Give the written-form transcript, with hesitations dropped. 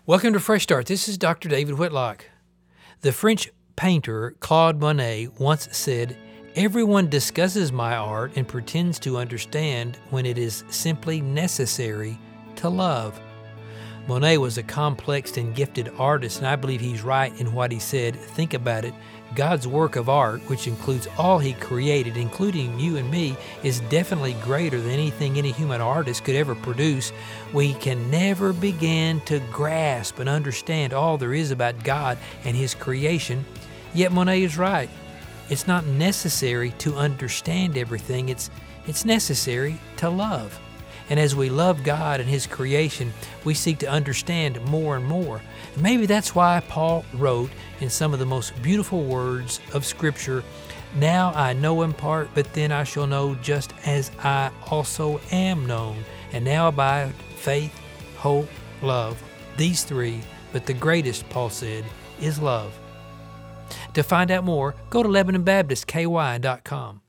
Welcome to Fresh Start. This is Dr. David Whitlock. The French painter Claude Monet once said, "Everyone discusses my art and pretends to understand when it is simply necessary to love." Monet was a complex and gifted artist, and I believe he's right in what he said. Think about it. God's work of art, which includes all he created, including you and me, is definitely greater than anything any human artist could ever produce. We can never begin to grasp and understand all there is about God and his creation. Yet Monet is right. It's not necessary to understand everything. It's necessary to love. And as we love God and his creation, we seek to understand more and more. And maybe that's why Paul wrote in some of the most beautiful words of Scripture, "Now I know in part, but then I shall know just as I also am known. And now abide faith, hope, love. These three, but the greatest," Paul said, "is love." To find out more, go to LebanonBaptistKY.com.